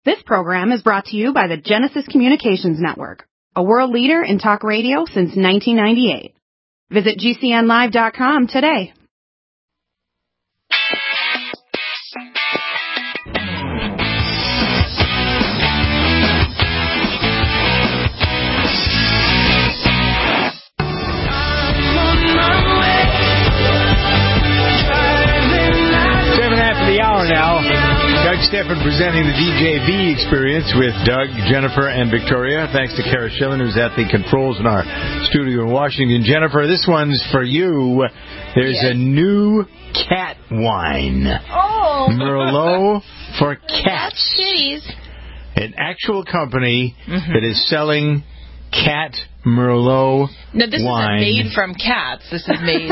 This program is brought to you by the Genesis Communications Network, a world leader in talk radio since 1998. Visit GCNlive.com today. Now, Doug Stephan presenting the DJV experience with Doug, Jennifer, and Victoria. Thanks to Kara Schillen, who's at the controls in our studio in Washington. Jennifer, this one's for you. There's a new cat wine. Oh! Merlot for cats. Kitties. An actual company that is selling cat Merlot No, this wine. isn't made from cats. This is made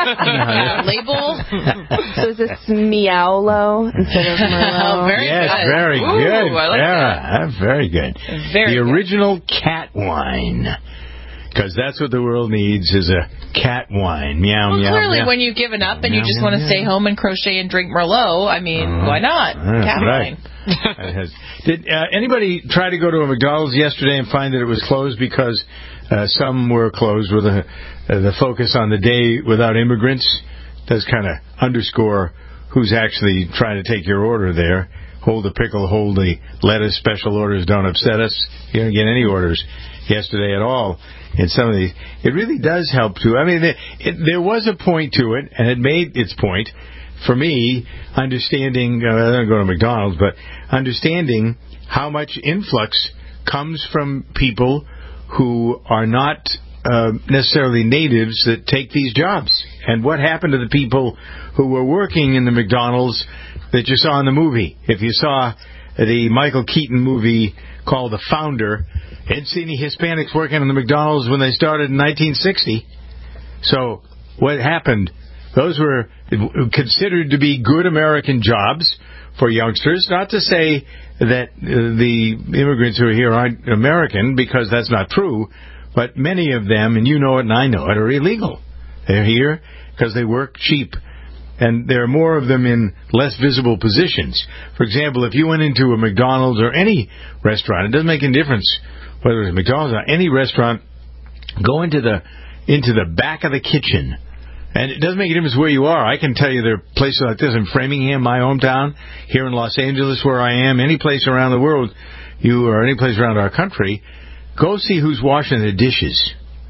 label. So is this Meowlo instead of Merlot? Oh, very yes, good. very Ooh, good. I like that. Very good. Very the good. original cat wine. Because that's what the world needs is a cat wine. Meow, Well, meow, clearly, meow. when you've given up and you Meow, just meow, want to meow. stay home and crochet and drink Merlot, I mean, why not? Cat right. wine. Did anybody try to go to a McDonald's yesterday and find that it was closed because some were closed with the focus on the day without immigrants? Does kind of underscore who's actually trying to take your order there. Hold the pickle, hold the lettuce. Special orders don't upset us. You don't get any orders yesterday at all in some of these. It really does help too. I mean, there was a point to it, and it made its point. For me, understanding, I don't go to McDonald's, but understanding how much influx comes from people who are not necessarily natives that take these jobs. And what happened to the people who were working in the McDonald's that you saw in the movie? If you saw the Michael Keaton movie called The Founder, didn't see any Hispanics working in the McDonald's when they started in 1960. So what happened? Those were considered to be good American jobs for youngsters. Not to say that the immigrants who are here aren't American, because that's not true. But many of them, and you know it and I know it, are illegal. They're here because they work cheap. And there are more of them in less visible positions. For example, if you went into a McDonald's or any restaurant, it doesn't make any difference whether it's McDonald's or any restaurant, go into the back of the kitchen. And it doesn't make a difference where you are. I can tell you there are places like this in Framingham, my hometown, here in Los Angeles where I am, any place around the world, or any place around our country, go see who's washing the dishes.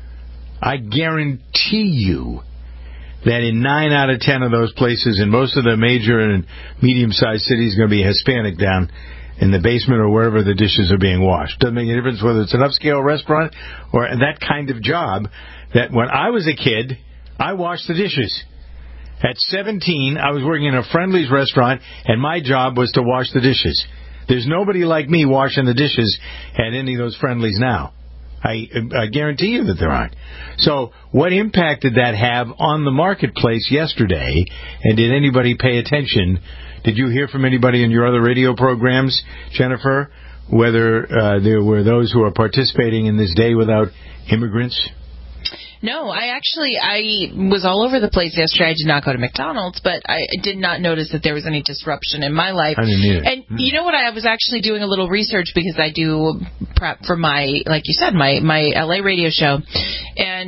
I guarantee you that in 9 out of 10 of those places, in most of the major and medium-sized cities, going to be a Hispanic down in the basement or wherever the dishes are being washed. Doesn't make any difference whether it's an upscale restaurant or that kind of job. That when I was a kid, I washed the dishes. At 17, I was working in a Friendly's restaurant, and my job was to wash the dishes. There's nobody like me washing the dishes at any of those Friendly's now. I guarantee you that there aren't. So what impact did that have on the marketplace yesterday, and did anybody pay attention? Did you hear from anybody in your other radio programs, Jennifer, whether there were those who are participating in this Day Without Immigrants? No, I was all over the place yesterday. I did not go to McDonald's, but I did not notice that there was any disruption in my life. I didn't either. And you know what? I was actually doing a little research because I do prep for my, like you said, my LA radio show. And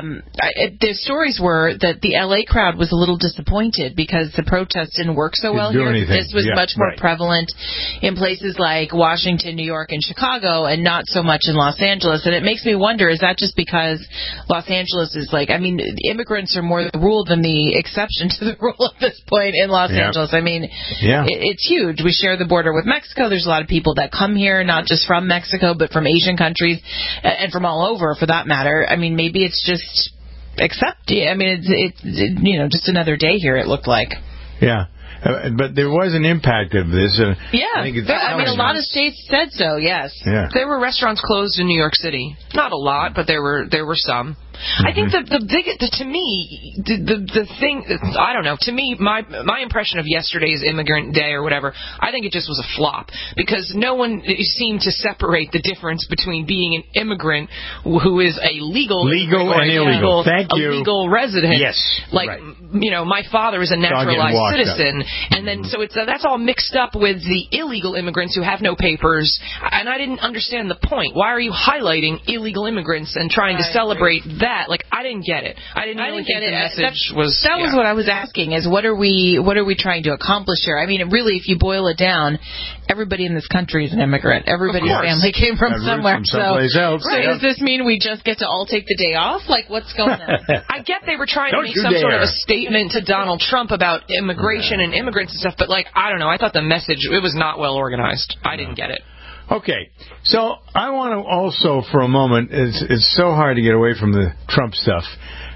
the stories were that the LA crowd was a little disappointed because the protest didn't work so well here. Anything. This was much more prevalent in places like Washington, New York, and Chicago, and not so much in Los Angeles. And it makes me wonder, is that just because Los Angeles is like, I mean, immigrants are more the rule than the exception to the rule at this point in Los Angeles. I mean, it's huge. We share the border with Mexico. There's a lot of people that come here, not just from Mexico, but from Asian countries and from all over, for that matter. I mean, maybe it's just accepted. I mean, it's just another day here, it looked like. Yeah. But there was an impact of this. I mean, a lot of states said so, yes. Yeah. There were restaurants closed in New York City. Not a lot, but there were some. I think to me, the thing, I don't know, to me, my impression of yesterday's Immigrant Day or whatever, I think it just was a flop, because no one seemed to separate the difference between being an immigrant who is a legal and illegal. Thank you. A legal resident. Yes. Like, right. My father is a naturalized citizen, and then so that's all mixed up with the illegal immigrants who have no papers, and I didn't understand the point. Why are you highlighting illegal immigrants and trying to celebrate that? Like, I didn't get it. I didn't really think the message was... That was what I was asking, is what are we trying to accomplish here? I mean, really, if you boil it down, everybody in this country is an immigrant. Everybody's family came from somewhere. Someplace else. So does this mean we just get to all take the day off? Like, what's going on? I get they were trying to make some sort of a statement to Donald Trump about immigration and immigrants and stuff, but, like, I don't know. I thought the message, it was not well organized. I didn't get it. Okay, so I want to also, for a moment, it's so hard to get away from the Trump stuff.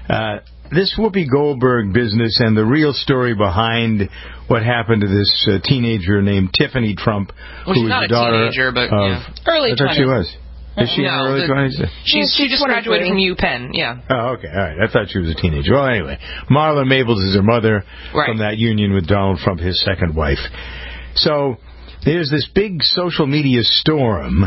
This Whoopi Goldberg business and the real story behind what happened to this teenager named Tiffany Trump, who was the daughter a teenager, but early 20s. I thought she was. Is she in her early 20s? She just graduated from UPenn, yeah. Oh, okay, all right. I thought she was a teenager. Well, anyway, Marla Maples is her mother from that union with Donald Trump, his second wife. So there's this big social media storm.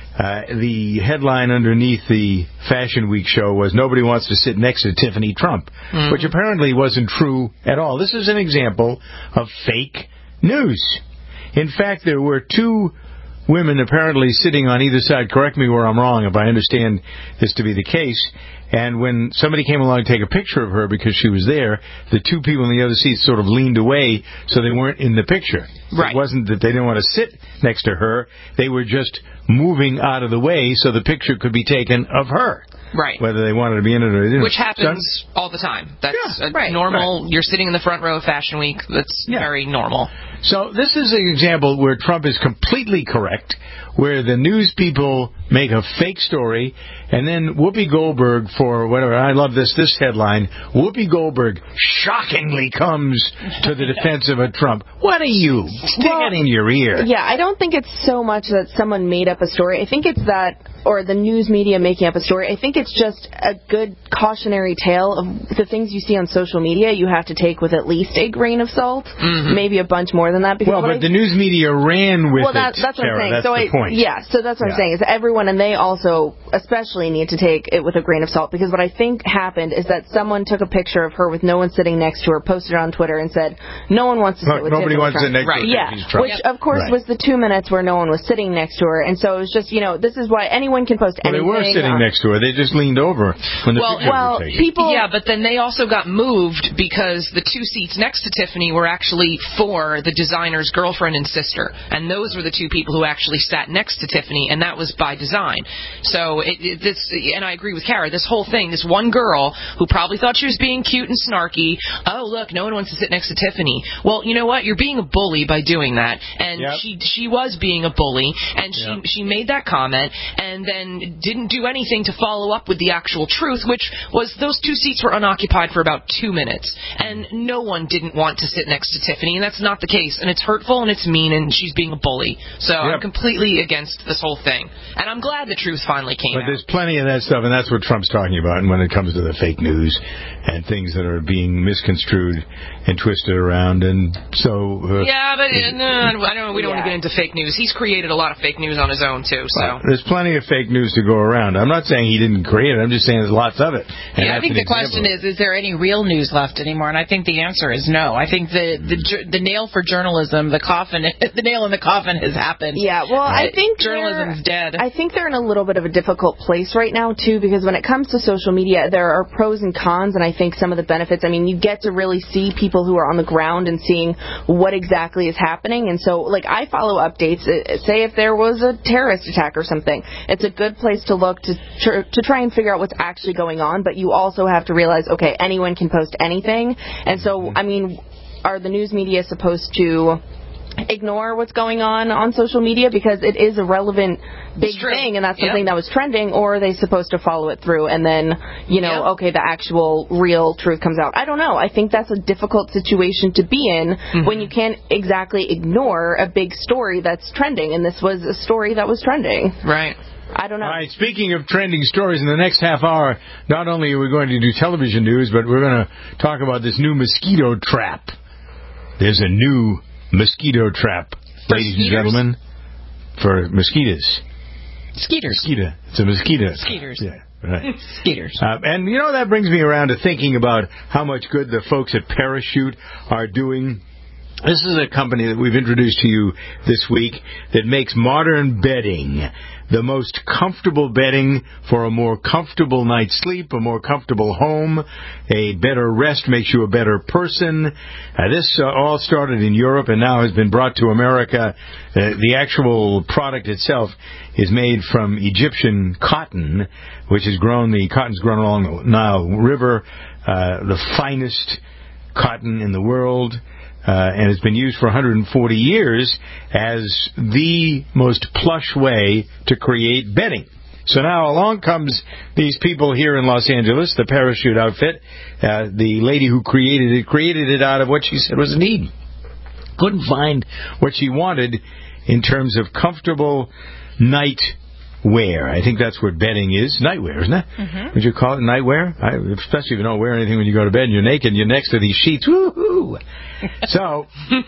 The headline underneath the Fashion Week show was, "Nobody wants to sit next to Tiffany Trump," which apparently wasn't true at all. This is an example of fake news. In fact, there were two women apparently sitting on either side. Correct me where I'm wrong if I understand this to be the case. And when somebody came along to take a picture of her because she was there, the two people in the other seat sort of leaned away so they weren't in the picture. Right. It wasn't that they didn't want to sit next to her. They were just moving out of the way so the picture could be taken of her. Right. Whether they wanted to be in it or they didn't. Which happens all the time. That's normal. Right. You're sitting in the front row of Fashion Week. That's very normal. So this is an example where Trump is completely correct, where the news people make a fake story, and then Whoopi Goldberg, for whatever, I love this headline, Whoopi Goldberg shockingly comes to the defense of a Trump. What are you? Stick it in your ear. Yeah, I don't think it's so much that someone made up a story. I think it's that, or the news media making up a story. I think it's just a good cautionary tale of the things you see on social media. You have to take with at least a grain of salt, maybe a bunch more than that. Because but the news media ran with it. That's what I'm saying. That's the point. Yeah, so that's what I'm saying. Is everyone, and they also especially need to take it with a grain of salt, because what I think happened is that someone took a picture of her with no one sitting next to her, posted it on Twitter, and said, no one wants to sit with nobody wants to sit next to her. Yeah, which of course was the 2 minutes where no one was sitting next to her, and so it was just, this is why anyone can post anything. They were sitting next to her. They just leaned over when the picture was taken. People... Yeah, but then they also got moved because the two seats next to Tiffany were actually for the designer's girlfriend and sister, and those were the two people who actually sat next to Tiffany, and that was by design. So and I agree with Kara, this whole thing, this one girl who probably thought she was being cute and snarky, oh, look, no one wants to sit next to Tiffany. Well, you know what? You're being a bully by doing that, and she was being a bully, and she made that comment, and then didn't do anything to follow up with the actual truth, which was those two seats were unoccupied for about 2 minutes, and no one didn't want to sit next to Tiffany, and that's not the case, and it's hurtful and it's mean, and she's being a bully. So I'm completely against this whole thing, and I'm glad the truth finally came out. But there's plenty of that stuff, and that's what Trump's talking about. And when it comes to the fake news and things that are being misconstrued and twisted around, and so we don't want to get into fake news. He's created a lot of fake news on his own too. So there's plenty of fake news to go around. I'm not saying he didn't create it. I'm just saying there's lots of it. And I think the question is there any real news left anymore? And I think the answer is no. I think the nail for journalism, the nail in the coffin has happened. Yeah, well, I think journalism's dead. I think they're in a little bit of a difficult place right now, too, because when it comes to social media, there are pros and cons, and I think some of the benefits, I mean, you get to really see people who are on the ground and seeing what exactly is happening, and so, like, I follow updates. Say if there was a terrorist attack or something, it's a good place to look to try and figure out what's actually going on, but you also have to realize, okay, anyone can post anything, and so, I mean, are the news media supposed to ignore what's going on social media because it is a relevant big thing and that's something that was trending, or are they supposed to follow it through and then, okay, the actual real truth comes out? I don't know. I think that's a difficult situation to be in when you can't exactly ignore a big story that's trending, and this was a story that was trending. Right. I don't know. All right, speaking of trending stories, in the next half hour, not only are we going to do television news, but we're going to talk about this new mosquito trap. There's a new mosquito trap, ladies and gentlemen, for mosquitoes. Skeeters. Mosquito. It's a mosquito. Skeeters. Yeah, right. Skeeters. And, that brings me around to thinking about how much good the folks at Parachute are doing. This is a company that we've introduced to you this week that makes modern bedding, the most comfortable bedding for a more comfortable night's sleep, a more comfortable home, a better rest makes you a better person. This all started in Europe and now has been brought to America. The actual product itself is made from Egyptian cotton, which is cotton's grown along the Nile River, the finest cotton in the world. And it's been used for 140 years as the most plush way to create bedding. So now along comes these people here in Los Angeles, the Parachute outfit. The lady who created it out of what she said was a need. Couldn't find what she wanted in terms of comfortable night wear. I think that's what bedding is. Nightwear, isn't it? Mm-hmm. Would you call it nightwear? Especially if you don't wear anything when you go to bed and you're naked and you're next to these sheets. Woo-hoo! So,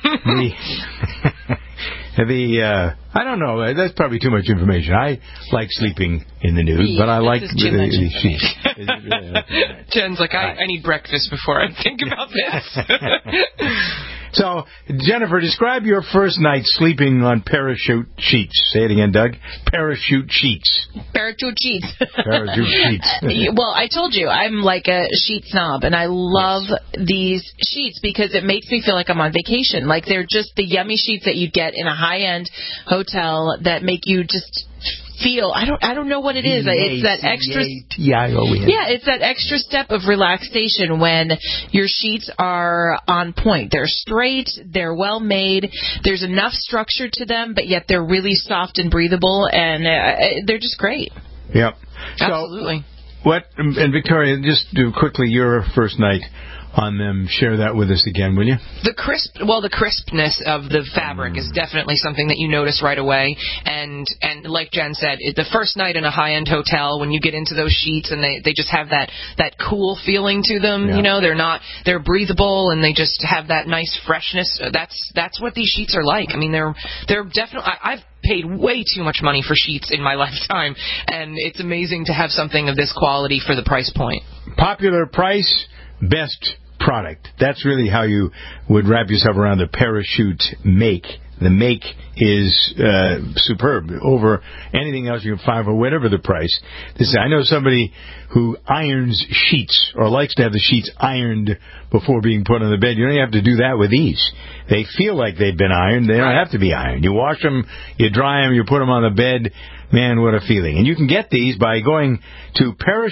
I don't know. That's probably too much information. I like sleeping in the nude, but I like the sheets. Jen's like, I need breakfast before I think about this. So, Jennifer, describe your first night sleeping on Parachute sheets. Say it again, Doug. Parachute sheets. Parachute sheets. Parachute sheets. Well, I told you, I'm like a sheet snob, and I love these sheets because it makes me feel like I'm on vacation. Like, they're just the yummy sheets that you get in a high-end hotel that make you just feel, I don't know what it is. It's that extra, it's that extra step of relaxation when your sheets are on point. They're straight, they're well made, there's enough structure to them, but yet they're really soft and breathable, and they're just great. Yep. Absolutely. And Victoria, just do quickly your first night on them. Share that with us again, will you? The crispness of the fabric is definitely something that you notice right away. And like Jen said, the first night in a high-end hotel, when you get into those sheets and they just have that cool feeling to them, they're breathable and they just have that nice freshness. That's what these sheets are like. I mean, they're definitely, I've paid way too much money for sheets in my lifetime, and it's amazing to have something of this quality for the price point. Popular price, best product. That's really how you would wrap yourself around the Parachute make. The make is superb over anything else you can find for whatever the price. I know somebody who irons sheets or likes to have the sheets ironed before being put on the bed. You don't have to do that with these. They feel like they've been ironed. They don't have to be ironed. You wash them, you dry them, you put them on the bed. Man, what a feeling. And you can get these by going to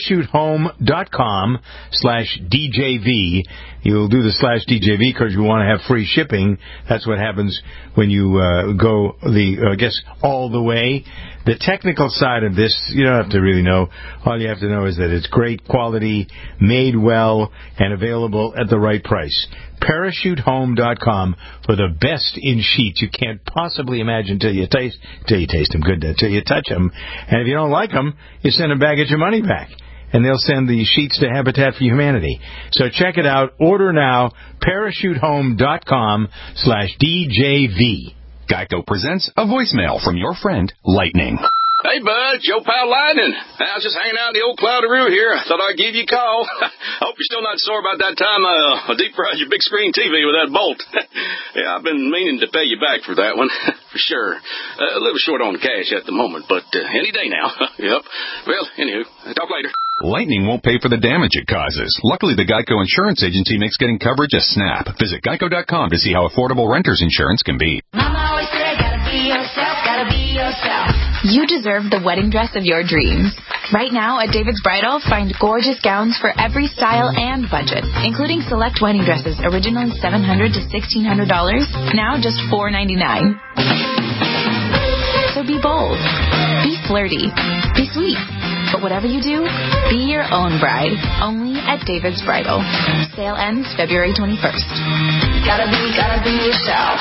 parachutehome.com/DJV. You'll do the /DJV because you want to have free shipping. That's what happens when you go all the way. The technical side of this, you don't have to really know. All you have to know is that it's great quality, made well, and available at the right price. Parachutehome.com for the best in sheets you can't possibly imagine till you taste them good, till you touch them. And if you don't like them, you send them back, get your money back. And they'll send the sheets to Habitat for Humanity. So check it out. Order now. Parachutehome.com/DJV. Geico presents a voicemail from your friend, Lightning. Hey, bud, it's your pal Lightning. I was just hanging out in the old Cloudy Roo here. I thought I'd give you a call. I hope you're still not sore about that time I deep fried your big screen TV with that bolt. Yeah, I've been meaning to pay you back for that one, for sure. A little short on cash at the moment, but any day now. Yep. Well, anywho, talk later. Lightning won't pay for the damage it causes. Luckily, the Geico Insurance Agency makes getting coverage a snap. Visit geico.com to see how affordable renter's insurance can be. Mama always said, gotta be yourself, gotta be yourself. You deserve the wedding dress of your dreams. Right now at David's Bridal, find gorgeous gowns for every style and budget, including select wedding dresses originally $700 to $1,600, now just $499. So be bold, be flirty, be sweet. But whatever you do, be your own bride. Only at David's Bridal. Sale ends February 21st. Gotta be yourself.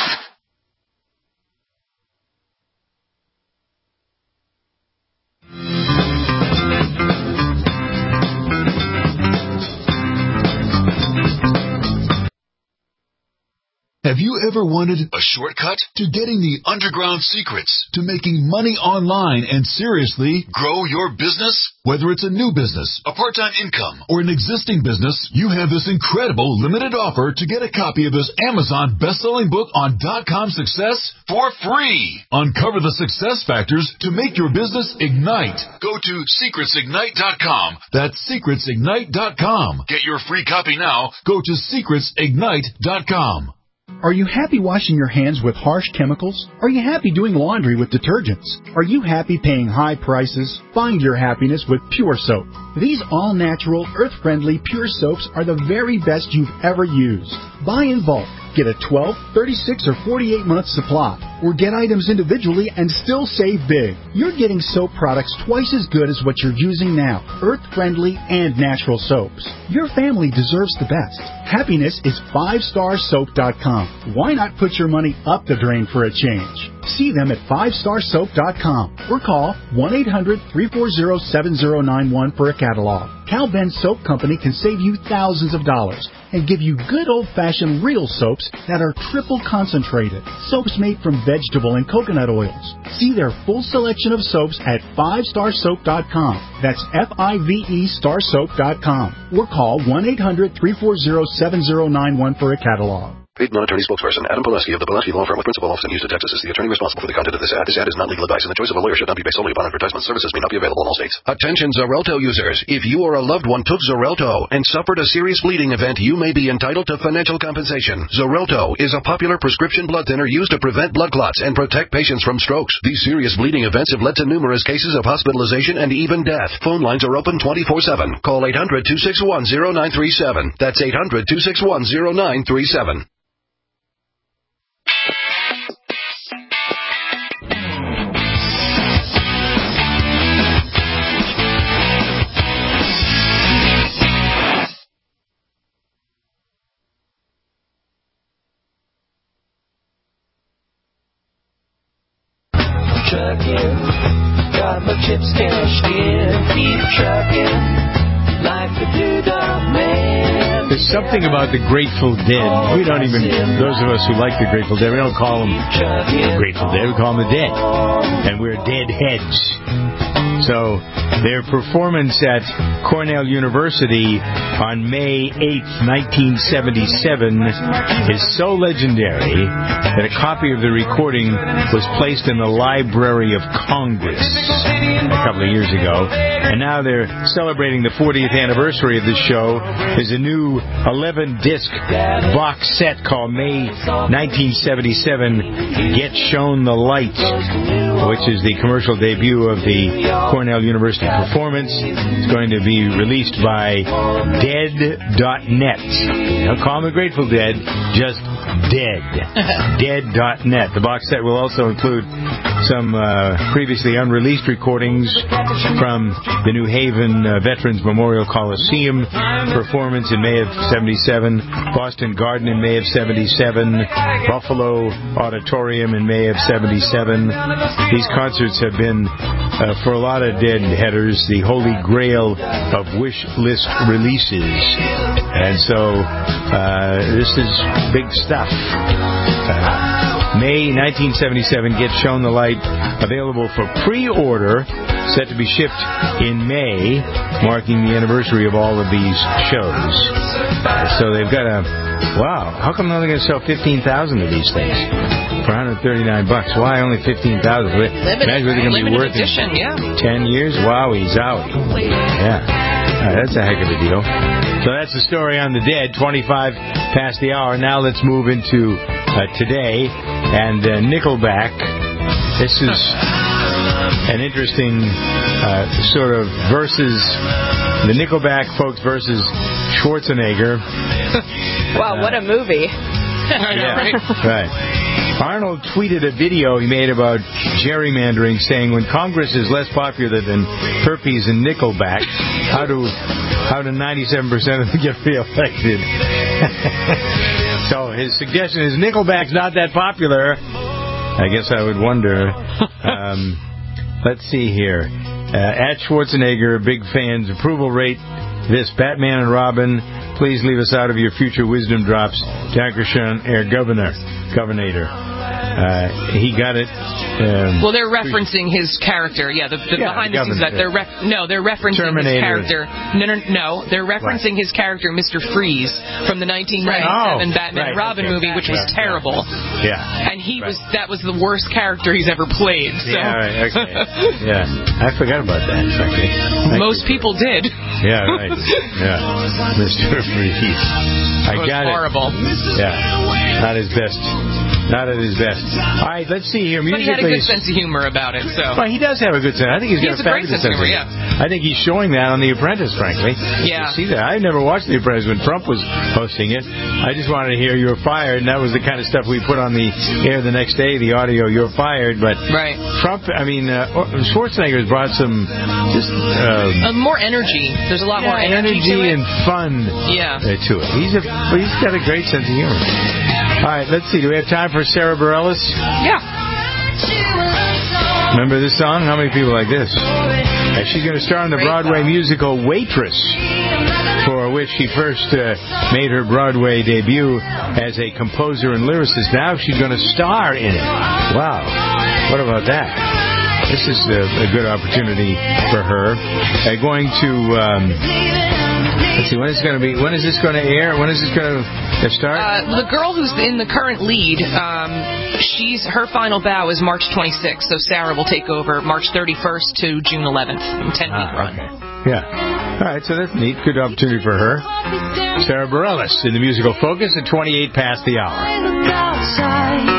you ever wanted a shortcut to getting the underground secrets to making money online and seriously grow your business? Whether it's a new business, a part-time income, or an existing business, you have this incredible limited offer to get a copy of this Amazon best-selling book on .com success for free. Uncover the success factors to make your business ignite. Go to secretsignite.com. That's secretsignite.com. Get your free copy now. Go to secretsignite.com. Are you happy washing your hands with harsh chemicals? Are you happy doing laundry with detergents? Are you happy paying high prices? Find your happiness with Pure Soap. These all-natural, earth-friendly Pure Soaps are the very best you've ever used. Buy in bulk. Get a 12, 36, or 48-month supply. Or get items individually and still save big. You're getting soap products twice as good as what you're using now. Earth-friendly and natural soaps. Your family deserves the best. Happiness is 5starsoap.com. Why not put your money up the drain for a change? See them at 5starsoap.com or call 1-800-340-7091 for a catalog. Cal Ben Soap Company can save you thousands of dollars and give you good old-fashioned real soaps that are triple concentrated. Soaps made from vegetable and coconut oils. See their full selection of soaps at 5starsoap.com. That's F-I-V-E starsoap.com. Or call 1-800-340-7091 for a catalog. Paid non-attorney spokesperson Adam Pileski of the Pileski Law Firm with principal office in Houston, Texas is the attorney responsible for the content of this ad. This ad is not legal advice, and the choice of a lawyer should not be based solely upon advertisement. Services may not be available in all states. Attention Xarelto users. If you or a loved one took Xarelto and suffered a serious bleeding event, you may be entitled to financial compensation. Xarelto is a popular prescription blood thinner used to prevent blood clots and protect patients from strokes. These serious bleeding events have led to numerous cases of hospitalization and even death. Phone lines are open 24/7. Call 800-261-0937. That's 800-261-0937. Trucking, got my chips cashed in, keep trucking, like the Doo-Dah Man. There's something about the Grateful Dead. We don't even, those of us who like the Grateful Dead, we don't call them the Grateful Dead, we call them the Dead. And we're Deadheads. So their performance at Cornell University on May 8th, 1977 is so legendary that a copy of the recording was placed in the Library of Congress a couple of years ago. And now they're celebrating the 40th anniversary of this show. There's a new 11-disc box set called May 1977 Get Shown the Light, which is the commercial debut of the Cornell University performance. It's going to be released by Dead.net. Don't call them the Grateful Dead, just Dead. Dead.net. The box set will also include some previously unreleased recordings from the New Haven Veterans Memorial Coliseum performance in May of 77, Boston Garden in May of 77, Buffalo Auditorium in May of 77. These concerts have been, for a lot of Deadheaders, the holy grail of wish list releases. And so this is big stuff. May 1977 Get Shown the Light, available for pre-order, set to be shipped in May, marking the anniversary of all of these shows. So they've got wow, how come they're only going to sell 15,000 of these things for $139? Why only 15,000? Imagine what they're going to be worth edition, in 10 years? Wowie, zowie. Yeah. That's a heck of a deal. So that's the story on the Dead, 25 past the hour. Now let's move into today. And Nickelback. This is an interesting sort of versus the Nickelback folks versus Schwarzenegger. Wow, what a movie. Yeah, right. Arnold tweeted a video he made about gerrymandering, saying, when Congress is less popular than herpes and Nickelback, how do 97% of them get reelected? So his suggestion is Nickelback's not that popular. I guess I would wonder. Let's see here. At Schwarzenegger, big fans, approval rate, this Batman and Robin, please leave us out of your future wisdom drops. Dankeschön, Herr Governor. He got it. Well, they're referencing his character. Yeah, the behind the scenes that they're referencing Terminator. His character. No, they're referencing his character, Mr. Freeze, from the 1997 Batman and Robin movie, which was terrible. Yeah, and that was the worst character he's ever played. So. Yeah, right. Okay. Yeah, I forgot about that. Frankly, most people did. Yeah, right. Yeah, Mr. Freeze. I got it. Horrible. Yeah, not his best. Not at his best. All right, let's see here. But he had a good sense of humor about it. So. Well, he does have a good sense. I think he's got a fabulous sense of humor. Yeah. I think he's showing that on The Apprentice, frankly. Yeah. You see that? I never watched The Apprentice when Trump was hosting it. I just wanted to hear "You're fired," and that was the kind of stuff we put on the air the next day. The audio "You're fired," but Trump. I mean, Schwarzenegger's brought some just more energy. There's a lot more energy to it. And fun. Yeah. To it. He's got a great sense of humor. All right, let's see. Do we have time for Sarah Bareilles? Yeah. Remember this song? How many people like this? And she's going to star in the Broadway musical Waitress, for which she first made her Broadway debut as a composer and lyricist. Now she's going to star in it. Wow. What about that? This is a good opportunity for her. Going to... let's see, when is this going to air? When is this going to start? The girl who's in the current lead, her final bow is March 26th, so Sarah will take over March 31st to June 11th, 10-week run. Okay. Yeah. All right, so that's neat. Good opportunity for her. Sarah Bareilles in the musical Focus at 28 past the hour.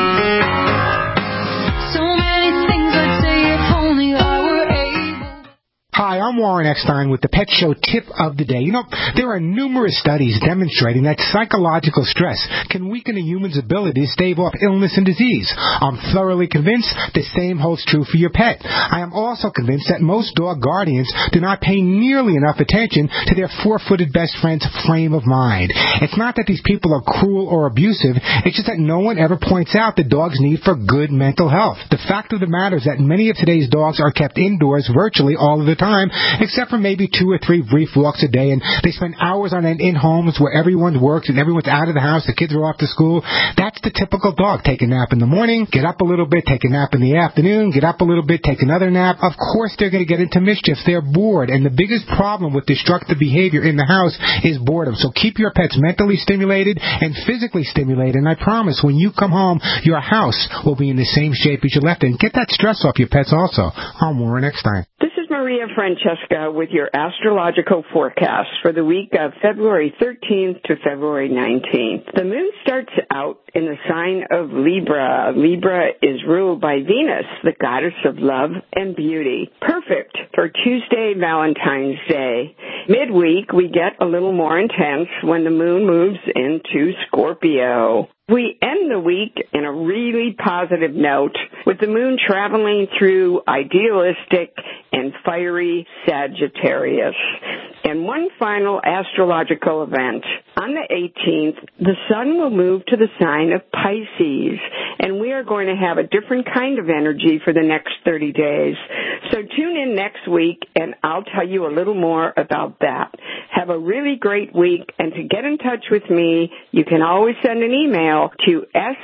Hi, I'm Warren Eckstein with the Pet Show Tip of the Day. You know, there are numerous studies demonstrating that psychological stress can weaken a human's ability to stave off illness and disease. I'm thoroughly convinced the same holds true for your pet. I am also convinced that most dog guardians do not pay nearly enough attention to their four-footed best friend's frame of mind. It's not that these people are cruel or abusive. It's just that no one ever points out the dog's need for good mental health. The fact of the matter is that many of today's dogs are kept indoors virtually all of the time, except for maybe 2 or 3 brief walks a day, and they spend hours on end in homes where everyone works and everyone's out of the house, the kids are off to school. That's the typical dog. Take a nap in the morning, get up a little bit, take a nap in the afternoon, get up a little bit, take another nap. Of course they're going to get into mischief. They're bored, and the biggest problem with destructive behavior in the house is boredom. So keep your pets mentally stimulated and physically stimulated, and I promise when you come home, your house will be in the same shape as you left it. And get that stress off your pets also. I'm Warren Eckstein. This is Maria Francesca with your astrological forecast for the week of February 13th to February 19th. The moon starts out in the sign of Libra. Libra is ruled by Venus, the goddess of love and beauty. Perfect for Tuesday, Valentine's Day. Midweek, we get a little more intense when the moon moves into Scorpio. We end the week in a really positive note with the moon traveling through idealistic and fiery Sagittarius. And one final astrological event. On the 18th, the sun will move to the sign of Pisces, and we are going to have a different kind of energy for the next 30 days. So tune in next week, and I'll tell you a little more about that. Have a really great week, and to get in touch with me, you can always send an email to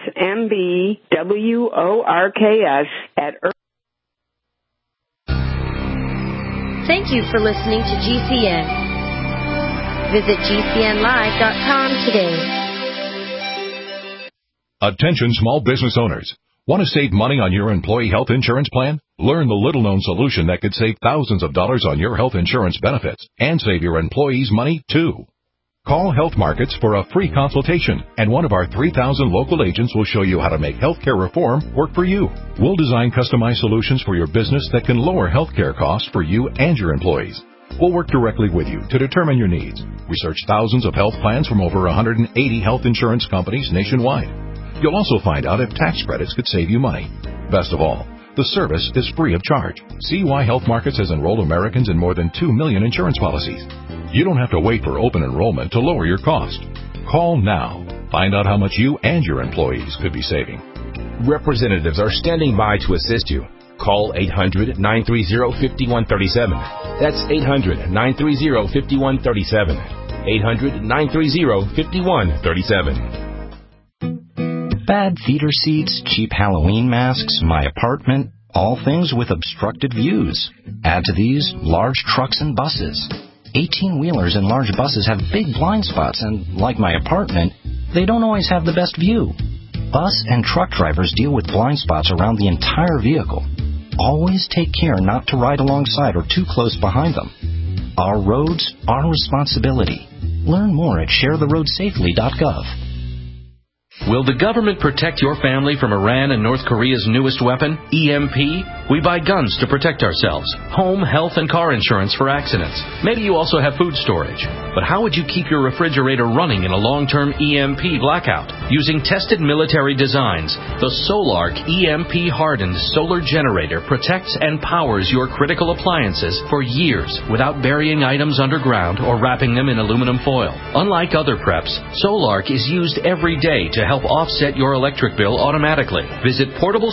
smbworks@. Thank you for listening to GCN. Visit GCNlive.com today. Attention small business owners. Want to save money on your employee health insurance plan? Learn the little-known solution that could save thousands of dollars on your health insurance benefits and save your employees money, too. Call Health Markets for a free consultation, and one of our 3,000 local agents will show you how to make healthcare reform work for you. We'll design customized solutions for your business that can lower healthcare costs for you and your employees. We'll work directly with you to determine your needs. Research thousands of health plans from over 180 health insurance companies nationwide. You'll also find out if tax credits could save you money. Best of all, the service is free of charge. See why Health Markets has enrolled Americans in more than 2 million insurance policies. You don't have to wait for open enrollment to lower your cost. Call now. Find out how much you and your employees could be saving. Representatives are standing by to assist you. Call 800-930-5137. That's 800-930-5137. 800-930-5137. Bad theater seats, cheap Halloween masks, my apartment, all things with obstructed views. Add to these large trucks and buses. 18-wheelers and large buses have big blind spots, and like my apartment, they don't always have the best view. Bus and truck drivers deal with blind spots around the entire vehicle. Always take care not to ride alongside or too close behind them. Our roads, our responsibility. Learn more at sharetheroadsafely.gov. Will the government protect your family from Iran and North Korea's newest weapon, EMP? We buy guns to protect ourselves, home, health, and car insurance for accidents. Maybe you also have food storage. But how would you keep your refrigerator running in a long-term EMP blackout? Using tested military designs, the Solark EMP-hardened solar generator protects and powers your critical appliances for years without burying items underground or wrapping them in aluminum foil. Unlike other preps, Solark is used every day to help offset your electric bill automatically. Visit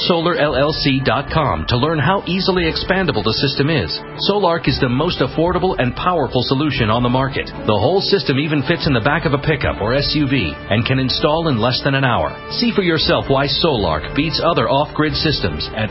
PortableSolarLLC.com to learn how easily expandable the system is. Solark is the most affordable and powerful solution on the market. The whole system even fits in the back of a pickup or SUV and can install in less than an hour. See for yourself why Solark beats other off-grid systems at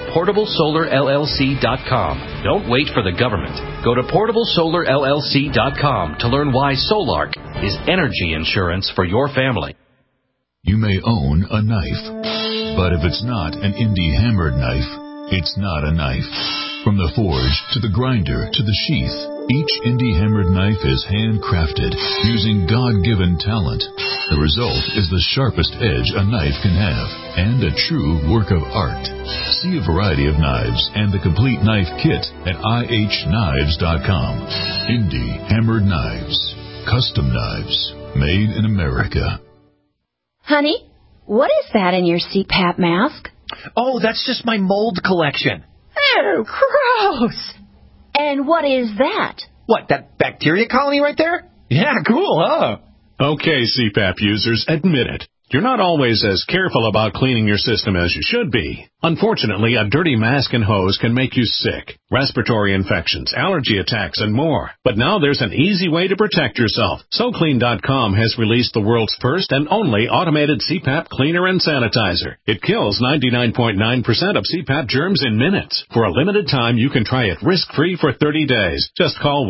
PortableSolarLLC.com. Don't wait for the government. Go to PortableSolarLLC.com to learn why Solark is energy insurance for your family. You may own a knife, but if it's not an indie hammered knife, it's not a knife. From the forge to the grinder to the sheath, each indie hammered knife is handcrafted using God-given talent. The result is the sharpest edge a knife can have and a true work of art. See a variety of knives and the complete knife kit at IHKnives.com. Indie hammered knives, custom knives, made in America. Honey, what is that in your CPAP mask? Oh, that's just my mold collection. Oh, gross. And what is that? What, that bacteria colony right there? Yeah, cool, huh? Okay, CPAP users, admit it. You're not always as careful about cleaning your system as you should be. Unfortunately, a dirty mask and hose can make you sick, respiratory infections, allergy attacks, and more. But now there's an easy way to protect yourself. SoClean.com has released the world's first and only automated CPAP cleaner and sanitizer. It kills 99.9% of CPAP germs in minutes. For a limited time, you can try it risk-free for 30 days. Just call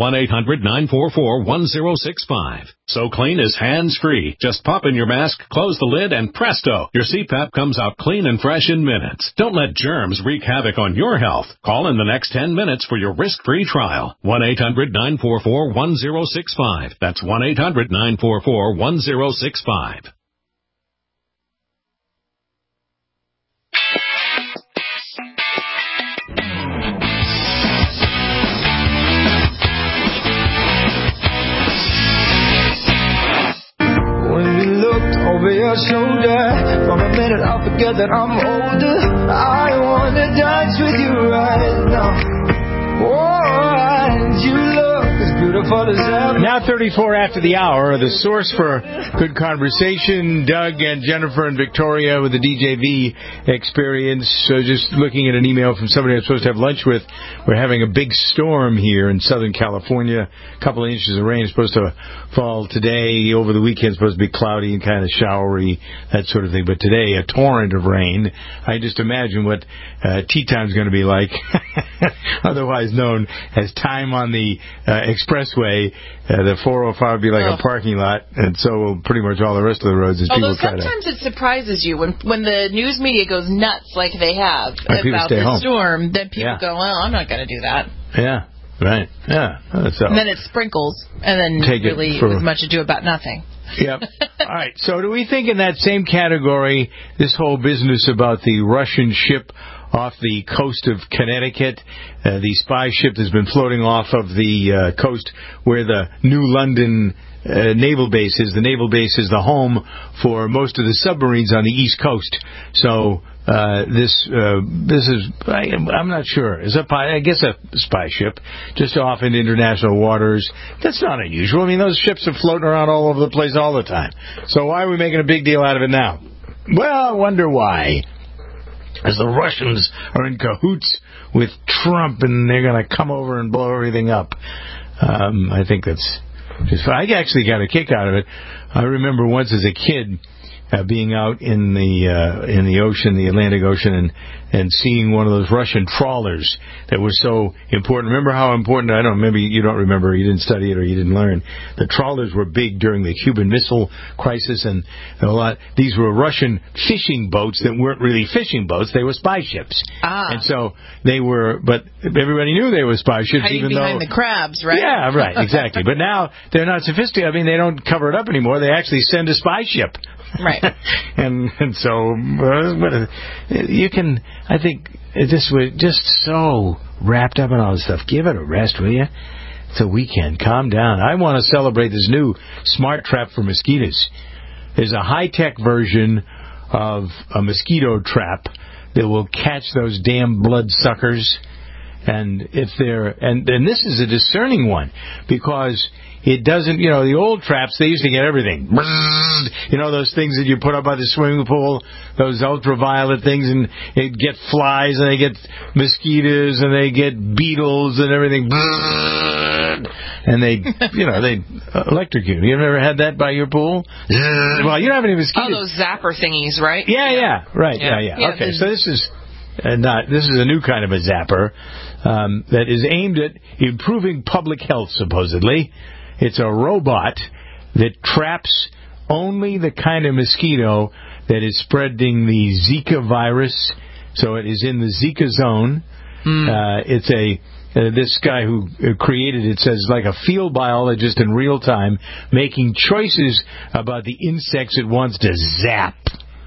1-800-944-1065. SoClean is hands-free. Just pop in your mask, close the lid, and presto, your CPAP comes out clean and fresh in minutes. Don't let germs wreak havoc on your health. Call in the next 10 minutes for your risk-free trial. 1-800-944-1065. That's 1-800-944-1065. Over your shoulder, for a minute I'll forget that I'm older. I wanna dance with you right now. Oh, and you look as beautiful as ever. Now 34 after the hour, the source for good conversation, Doug and Jennifer and Victoria with the DJV experience. So just looking at an email from somebody I'm supposed to have lunch with. We're having a big storm here in Southern California. A couple of inches of rain is supposed to fall today. Over the weekend it's supposed to be cloudy and kind of showery, that sort of thing. But today, a torrent of rain. I just imagine what tea time's going to be like, otherwise known as time on the expressway. The 405 would be like a parking lot, and so will pretty much all the rest of the roads. As Although people sometimes it surprises you when the news media goes nuts like they have about the home. Storm, then people go, well, I'm not going to do that. Yeah, right. Yeah. So. And then it sprinkles, and then really with much ado about nothing. Yep. All right. So do we think in that same category, this whole business about the Russian ship off the coast of Connecticut, the spy ship that's been floating off of the coast where the New London naval base is. The naval base is the home for most of the submarines on the East Coast. So this is, I'm not sure. I guess a spy ship just off in international waters. That's not unusual. I mean, those ships are floating around all over the place all the time. So why are we making a big deal out of it now? Well, I wonder why. As the Russians are in cahoots with Trump and they're going to come over and blow everything up. I think that's I actually got a kick out of it. I remember once as a kid being out in the ocean, the Atlantic Ocean, and seeing one of those Russian trawlers that was so important. Remember how important? I don't. Maybe you don't remember. You didn't study it or you didn't learn. The trawlers were big during the Cuban Missile Crisis, and a lot. These were Russian fishing boats that weren't really fishing boats. They were spy ships. And so they were. But everybody knew they were spy ships, hiding even behind the crabs, right? Yeah, right, exactly. But now they're not sophisticated. I mean, they don't cover it up anymore. They actually send a spy ship. Right. and so you can, I think, this was just so wrapped up in all this stuff. Give it a rest, will you? It's a weekend. Calm down. I want to celebrate this new smart trap for mosquitoes. There's a high-tech version of a mosquito trap that will catch those damn bloodsuckers. And if they're, and this is a discerning one, because it doesn't, the old traps, they used to get everything. Those things that you put up by the swimming pool, those ultraviolet things, and they get flies, and they get mosquitoes, and they get beetles, and everything. And they electrocute. You ever had that by your pool? Well, you don't have any mosquitoes. Oh, those zapper thingies, right? Yeah. Right. Yeah. Okay, so this is a new kind of a zapper that is aimed at improving public health, supposedly. It's a robot that traps only the kind of mosquito that is spreading the Zika virus, so it is in the Zika zone. It's this guy who created it says like a field biologist in real time, making choices about the insects it wants to zap.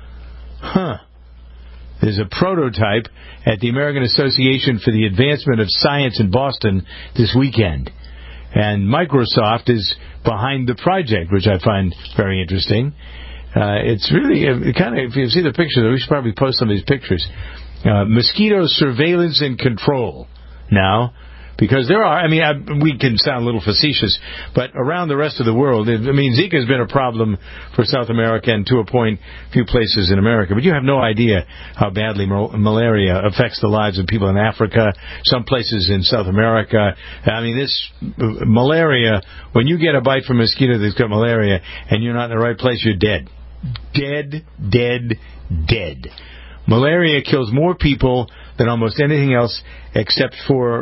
There's a prototype at the American Association for the Advancement of Science in Boston this weekend. And Microsoft is behind the project, which I find very interesting. It's really if you see the pictures, we should probably post some of these pictures. Mosquito surveillance and control now. Because there are, we can sound a little facetious, but around the rest of the world, Zika has been a problem for South America and to a point, a few places in America. But you have no idea how badly malaria affects the lives of people in Africa, some places in South America. This malaria, when you get a bite from a mosquito that's got malaria and you're not in the right place, you're dead. Dead. Malaria kills more people than almost anything else, except for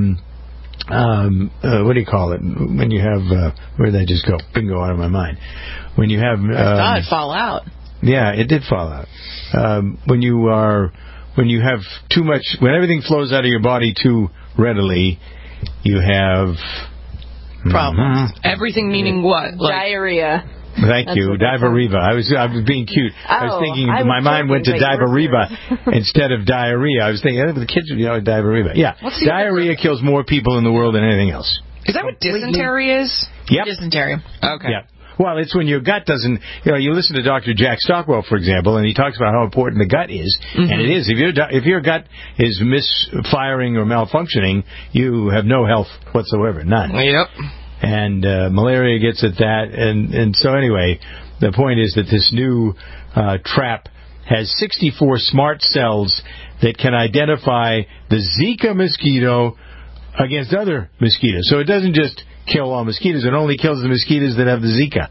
what do you call it? When you have where did that just go? Bingo, out of my mind. When you have I saw it fall out. Yeah, it did fall out. When you have too much, when everything flows out of your body too readily, you have problems. Everything meaning what? Diarrhea. Thank you, Diva-Riva. I was being cute. I was thinking, my mind went to Diva-Riva instead of diarrhea. I was thinking, the kids would Diva-Riva. Yeah, diarrhea kills more people in the world than anything else. Is that what dysentery is? Yep. Dysentery. Okay. Yeah. Well, it's when your gut doesn't, you listen to Dr. Jack Stockwell, for example, and he talks about how important the gut is. Mm-hmm. And it is. If your gut is misfiring or malfunctioning, you have no health whatsoever. None. Yep. And malaria gets at that. And so anyway, the point is that this new trap has 64 smart cells that can identify the Zika mosquito against other mosquitoes. So it doesn't just kill all mosquitoes. It only kills the mosquitoes that have the Zika.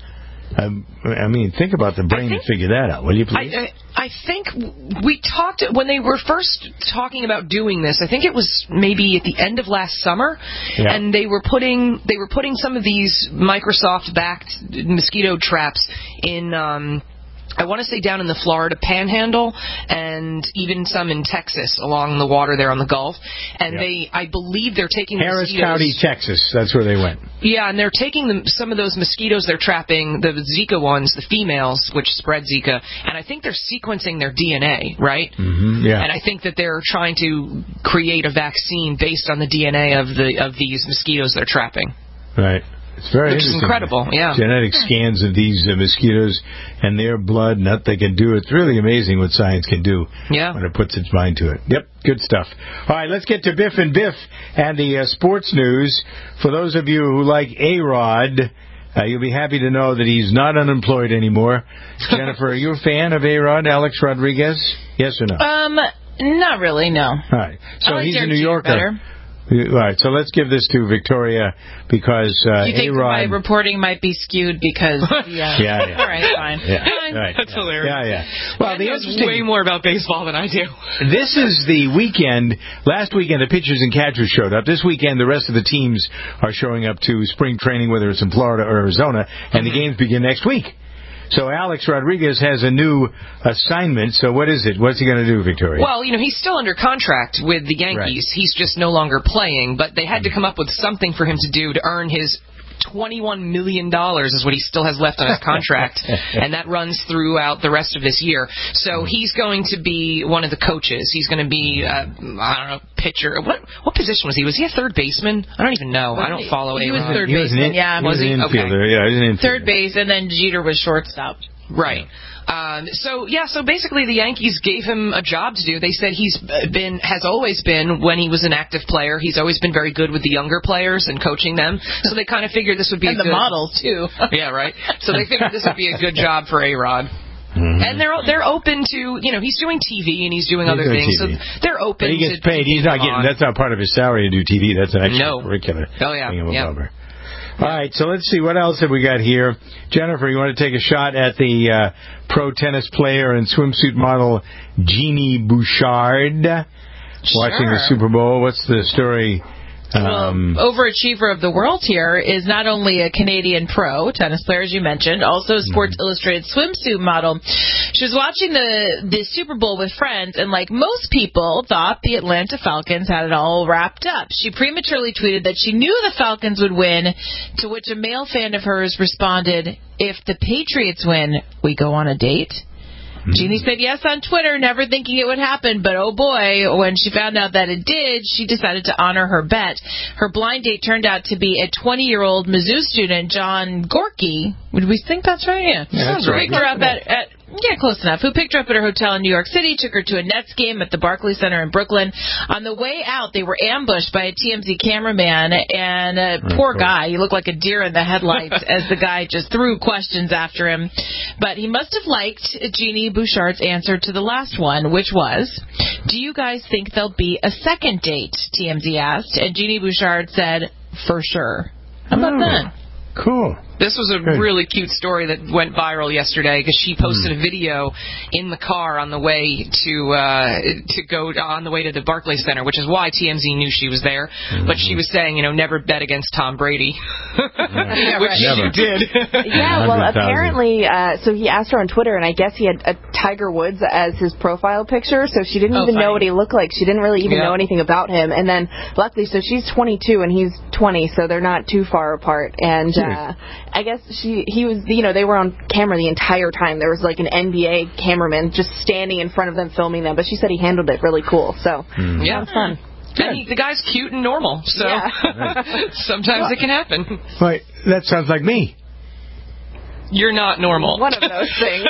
Think about the brain to figure that out, will you please? I think we talked, when they were first talking about doing this, I think it was maybe at the end of last summer, and they were putting some of these Microsoft-backed mosquito traps in, I want to say down in the Florida Panhandle, and even some in Texas along the water there on the Gulf. And I believe they're taking Harris mosquitoes. County, Texas. That's where they went. Yeah, and they're taking some of those mosquitoes they're trapping, the Zika ones, the females, which spread Zika, and I think they're sequencing their DNA, right? Mm-hmm, yeah. And I think that they're trying to create a vaccine based on the DNA of these mosquitoes they're trapping. Right. It's very interesting. It's incredible, yeah. Genetic scans of these mosquitoes and their blood and what they can do. It's really amazing what science can do when it puts its mind to it. Yep, good stuff. All right, let's get to Biff and Biff and the sports news. For those of you who like A-Rod, you'll be happy to know that he's not unemployed anymore. Jennifer, are you a fan of A-Rod, Alex Rodriguez? Yes or no? Not really, no. All right. So he's a New Yorker. All right, so let's give this to Victoria because you think A-Rod... my reporting might be skewed because... Yeah. All right, fine. Yeah. Fine. Right. That's hilarious. Yeah. Well, he knows way more about baseball than I do. This is the weekend. Last weekend, the pitchers and catchers showed up. This weekend, the rest of the teams are showing up to spring training, whether it's in Florida or Arizona, and the games begin next week. So Alex Rodriguez has a new assignment. So what is it? What's he going to do, Victoria? Well, he's still under contract with the Yankees. Right. He's just no longer playing, but they had to come up with something for him to do to earn his $21 million is what he still has left on his contract, and that runs throughout the rest of this year. So he's going to be one of the coaches. He's going to be, I don't know, pitcher. What position was he? Was he a third baseman? I don't even know. I don't follow He was A-Rod. third baseman, yeah. Was he? Okay. Yeah, he was an infielder. Third base, and then Jeter was shortstop. Right. So basically the Yankees gave him a job to do. They said has always been, when he was an active player, he's always been very good with the younger players and coaching them. So they kind of figured this would be and the models, too. Yeah, right. So they figured this would be a good job for A-Rod. Mm-hmm. And they're open to, he's doing TV and he's doing other things. TV. So they're open to... He gets paid. He's not getting... That's not part of his salary to do TV. That's an extracurricular thing. Yeah. All right, so let's see. What else have we got here? Jennifer, you want to take a shot at the pro tennis player and swimsuit model Jeannie Bouchard watching the Super Bowl? What's the story? Overachiever of the world here is not only a Canadian pro tennis player, as you mentioned, also a Sports Illustrated swimsuit model. She was watching the Super Bowl with friends, and like most people, thought the Atlanta Falcons had it all wrapped up. She prematurely tweeted that she knew the Falcons would win, to which a male fan of hers responded, "If the Patriots win, we go on a date?" Jeannie said yes on Twitter, never thinking it would happen, but oh boy, when she found out that it did, she decided to honor her bet. Her blind date turned out to be a 20-year-old Mizzou student, John Gorky. Would we think that's right? Yeah. That's right. Picked her up close enough. Who picked her up at her hotel in New York City, took her to a Nets game at the Barclays Center in Brooklyn. On the way out, they were ambushed by a TMZ cameraman, and poor guy, he looked like a deer in the headlights as the guy just threw questions after him. But he must have liked Jeannie Bouchard's answer to the last one, which was, "Do you guys think there'll be a second date?" TMZ asked, and Jeannie Bouchard said, "For sure." How about that? Cool. This was a really cute story that went viral yesterday because she posted a video in the car on the way to the Barclays Center, which is why TMZ knew she was there. But she was saying, never bet against Tom Brady, which she did. Yeah, well, apparently, so he asked her on Twitter, and I guess he had a Tiger Woods as his profile picture, so she didn't even know what he looked like. She didn't really even know anything about him. And then, luckily, so she's 22 and he's 20, so they're not too far apart. And I guess he was, they were on camera the entire time. There was like an NBA cameraman just standing in front of them filming them, but she said he handled it really cool. So, that was fun. And the guy's cute and normal, so sometimes it can happen. Right, that sounds like me. You're not normal. One of those things.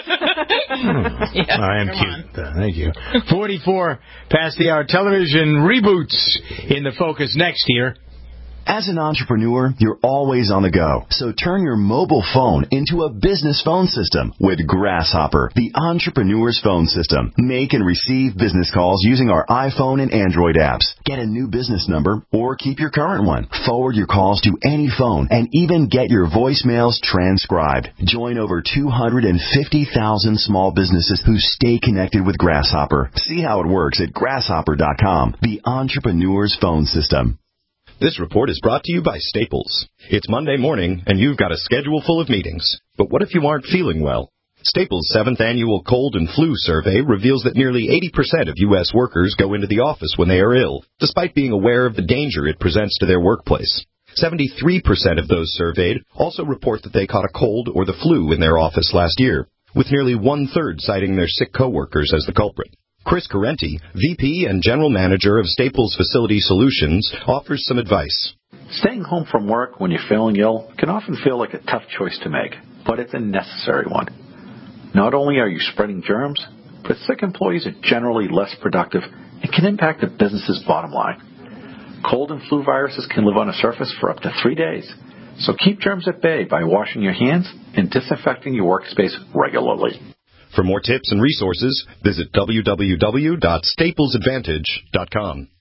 I am cute. Thank you. 44 past the hour. Television reboots in the focus next here. As an entrepreneur, you're always on the go. So turn your mobile phone into a business phone system with Grasshopper, the entrepreneur's phone system. Make and receive business calls using our iPhone and Android apps. Get a new business number or keep your current one. Forward your calls to any phone and even get your voicemails transcribed. Join over 250,000 small businesses who stay connected with Grasshopper. See how it works at grasshopper.com, the entrepreneur's phone system. This report is brought to you by Staples. It's Monday morning, and you've got a schedule full of meetings. But what if you aren't feeling well? Staples' 7th annual cold and flu survey reveals that nearly 80% of U.S. workers go into the office when they are ill, despite being aware of the danger it presents to their workplace. 73% of those surveyed also report that they caught a cold or the flu in their office last year, with nearly one-third citing their sick coworkers as the culprit. Chris Carenti, VP and General Manager of Staples Facility Solutions, offers some advice. Staying home from work when you're feeling ill can often feel like a tough choice to make, but it's a necessary one. Not only are you spreading germs, but sick employees are generally less productive and can impact the business's bottom line. Cold and flu viruses can live on a surface for up to 3 days, so keep germs at bay by washing your hands and disinfecting your workspace regularly. For more tips and resources, visit www.staplesadvantage.com.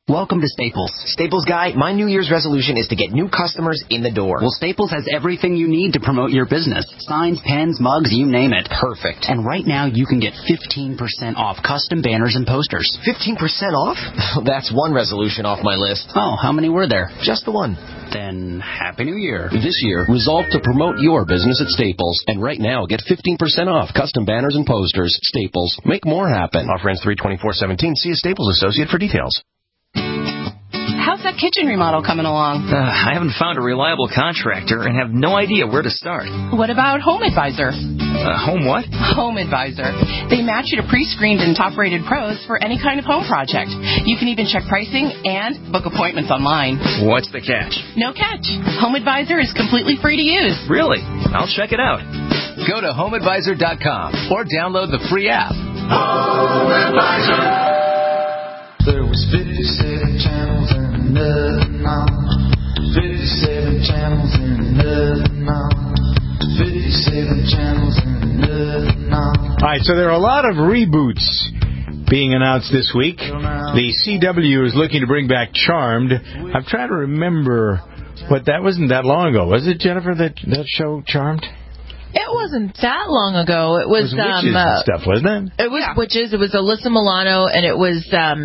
Welcome to Staples. Staples Guy, my New Year's resolution is to get new customers in the door. Well, Staples has everything you need to promote your business. Signs, pens, mugs, you name it. Perfect. And right now, you can get 15% off custom banners and posters. 15% off? That's one resolution off my list. Oh, how many were there? Just the one. Then, Happy New Year. This year, resolve to promote your business at Staples. And right now, get 15% off custom banners and posters. Staples. Make more happen. Offer ends 3/24/17. See a Staples associate for details. How's that kitchen remodel coming along? I haven't found a reliable contractor and have no idea where to start. What about Home Advisor? Home what? Home Advisor. They match you to pre-screened and top-rated pros for any kind of home project. You can even check pricing and book appointments online. What's the catch? No catch. Home Advisor is completely free to use. Really? I'll check it out. Go to HomeAdvisor.com or download the free app. Home Advisor. There was 57 channels and nothing on. 57 channels and nothing on. 57 channels and nothing on. All right, so there are a lot of reboots being announced this week. The CW is looking to bring back Charmed. I'm trying to remember what that wasn't that long ago. Was it, Jennifer, that show Charmed? It wasn't that long ago. It was witches and stuff, wasn't it? It was witches. It was Alyssa Milano, and it was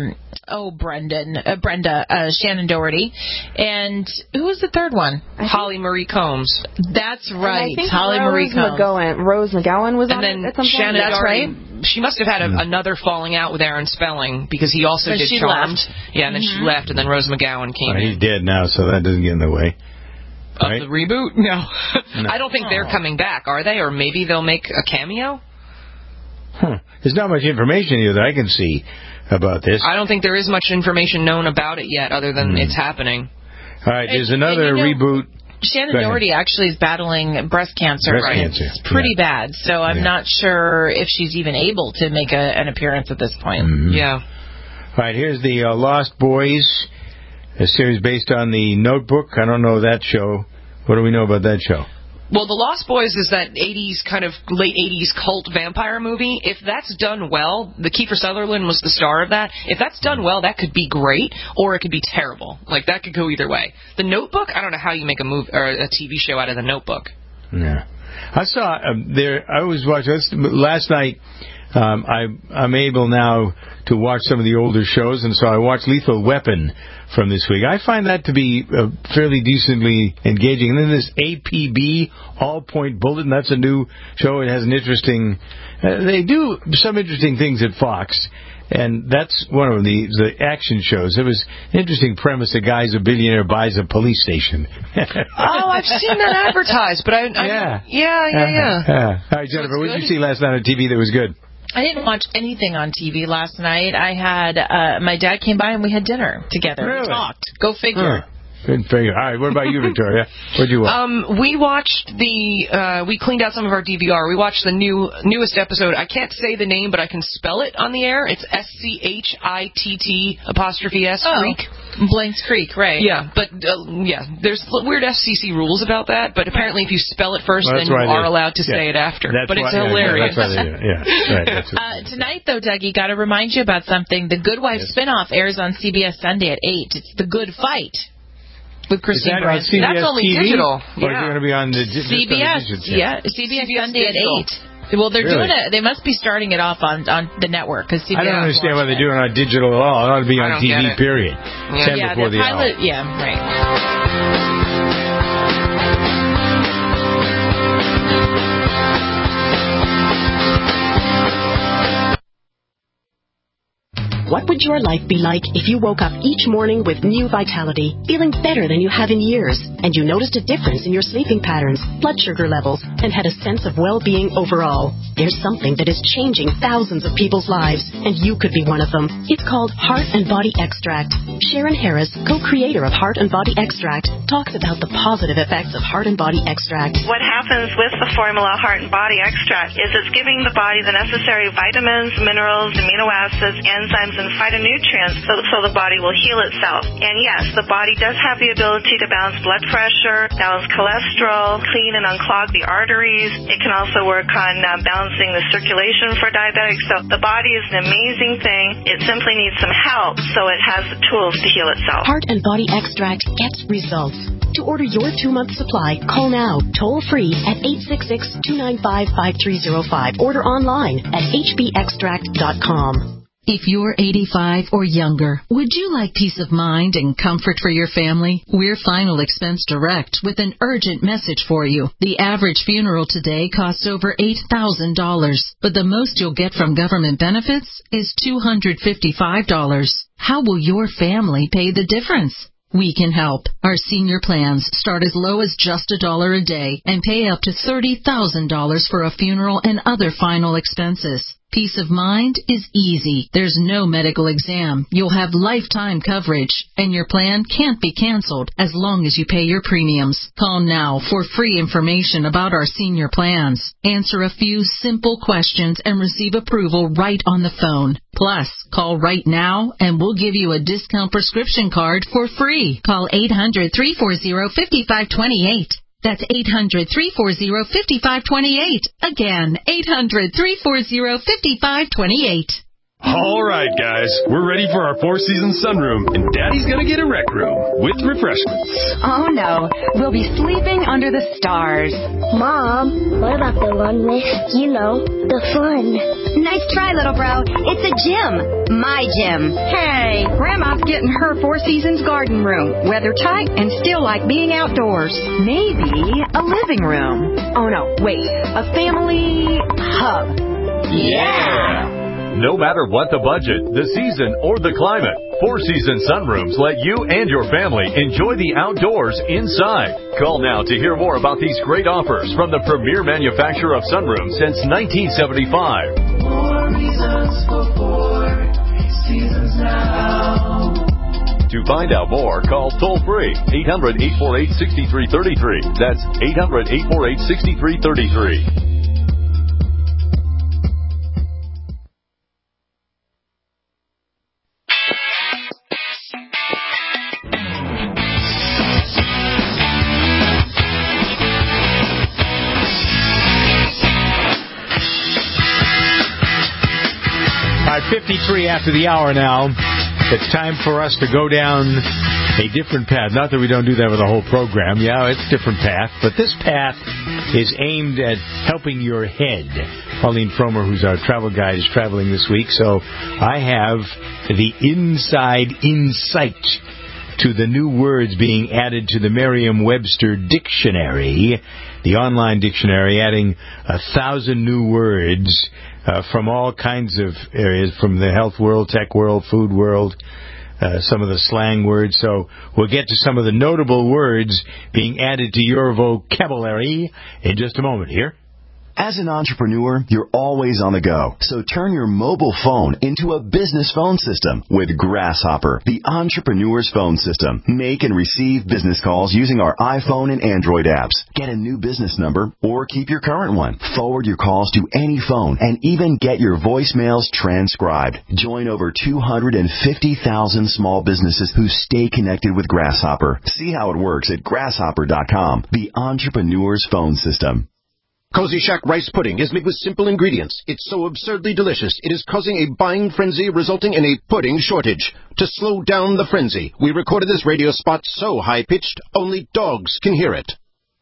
Brenda, Shannon Doherty, and who was the third one? Holly Marie Combs. That's right, I think Holly Marie Combs. Rose McGowan was and on then it at some Shannon point. That's Doherty, right. She must have had another falling out with Aaron Spelling because he also And did she Charmed. left. Yeah, and then she left, and then Rose McGowan came in. He's dead now, so that doesn't get in the way. Of Right? the reboot? No. I don't think they're coming back, are they? Or maybe they'll make a cameo? There's not much information here that I can see about this. I don't think there is much information known about it yet other than it's happening. All right, there's another reboot. Shannon Doherty actually is battling breast cancer. Breast cancer. It's pretty bad, so I'm not sure if she's even able to make an appearance at this point. Mm-hmm. Yeah. All right, here's the Lost Boys, a series based on the Notebook. I don't know that show. What do we know about that show? Well, The Lost Boys is that 80s, kind of late 80s cult vampire movie. If that's done well, the Kiefer Sutherland was the star of that. If that's done well, that could be great, or it could be terrible. Like, that could go either way. The Notebook, I don't know how you make a movie or a TV show out of The Notebook. Yeah. I saw I was watching last night. I'm able now to watch some of the older shows, and so I watched Lethal Weapon from this week. I find that to be fairly decently engaging. And then this APB, All Point Bulletin, that's a new show. It has an interesting... they do some interesting things at Fox, and that's one of the action shows. It was an interesting premise. A guy's a billionaire, buys a police station. Oh, I've seen that advertised, but Yeah. All right, Jennifer, what did you see last night on TV that was good? I didn't watch anything on TV last night. I had my dad came by and we had dinner together. Really? We talked. Go figure. Good figure. All right, what about you, Victoria? What'd you watch? We watched we cleaned out some of our DVR. We watched the newest episode. I can't say the name, but I can spell it on the air. It's SCHITT ''S Creek. Blank's Creek, right. Yeah, but there's weird FCC rules about that, but apparently if you spell it first, then you are allowed to say it after. But it's hilarious. Right, tonight, though, Dougie, got to remind you about something. The Good Wife spinoff airs on CBS Sunday at 8. It's The Good Fight. With Christine Baranski. That's only TV? digital. Or is it going to be on the CBS? CBS Sunday at 8. Well, they're doing it. They must be starting it off on the network because CBS. I don't understand why they're doing it on digital at all. It ought to be on TV. Period. Before the pilot. hour. Yeah, right. What would your life be like if you woke up each morning with new vitality, feeling better than you have in years, and you noticed a difference in your sleeping patterns, blood sugar levels, and had a sense of well-being overall? There's something that is changing thousands of people's lives, and you could be one of them. It's called Heart and Body Extract. Sharon Harris, co-creator of Heart and Body Extract, talks about the positive effects of Heart and Body Extract. What happens with the formula Heart and Body Extract is it's giving the body the necessary vitamins, minerals, amino acids, enzymes, and phytonutrients so the body will heal itself. And yes, the body does have the ability to balance blood pressure, balance cholesterol, clean and unclog the arteries. It can also work on balancing the circulation for diabetics. So the body is an amazing thing. It simply needs some help so it has the tools to heal itself. Heart and Body Extract gets results. To order your 2-month supply, call now, toll-free at 866-295-5305. Order online at hbextract.com. If you're 85 or younger, would you like peace of mind and comfort for your family? We're Final Expense Direct with an urgent message for you. The average funeral today costs over $8,000, but the most you'll get from government benefits is $255. How will your family pay the difference? We can help. Our senior plans start as low as just $1 a day and pay up to $30,000 for a funeral and other final expenses. Peace of mind is easy. There's no medical exam. You'll have lifetime coverage, and your plan can't be canceled as long as you pay your premiums. Call now for free information about our senior plans. Answer a few simple questions and receive approval right on the phone. Plus, call right now and we'll give you a discount prescription card for free. Call 800-340-5528. That's 800-340-5528. Again, 800-340-5528. All right, guys, we're ready for our Four Seasons sunroom, and Daddy's gonna get a rec room with refreshments. Oh, no. We'll be sleeping under the stars. Mom, what about the one with, the fun? Nice try, little bro. It's a gym. My gym. Hey, Grandma's getting her Four Seasons garden room. Weather tight and still like being outdoors. Maybe a living room. Oh, no, wait. A family hub. Yeah! No matter what the budget, the season, or the climate, Four Seasons Sunrooms let you and your family enjoy the outdoors inside. Call now to hear more about these great offers from the premier manufacturer of sunrooms since 1975. More reasons for Four Seasons now. To find out more, call toll-free 800-848-6333. That's 800-848-6333. All right, 53 after the hour now. It's time for us to go down a different path. Not that we don't do that with the whole program. Yeah, it's a different path. But this path is aimed at helping your head. Pauline Fromer, who's our travel guide, is traveling this week. So I have the inside insight to the new words being added to the Merriam-Webster dictionary, the online dictionary, adding 1,000 new words from all kinds of areas, from the health world, tech world, food world, some of the slang words. So we'll get to some of the notable words being added to your vocabulary in just a moment here. As an entrepreneur, you're always on the go. So turn your mobile phone into a business phone system with Grasshopper, the entrepreneur's phone system. Make and receive business calls using our iPhone and Android apps. Get a new business number or keep your current one. Forward your calls to any phone and even get your voicemails transcribed. Join over 250,000 small businesses who stay connected with Grasshopper. See how it works at grasshopper.com, the entrepreneur's phone system. Cozy Shack rice pudding is made with simple ingredients. It's so absurdly delicious, it is causing a buying frenzy, resulting in a pudding shortage. To slow down the frenzy, we recorded this radio spot so high-pitched, only dogs can hear it.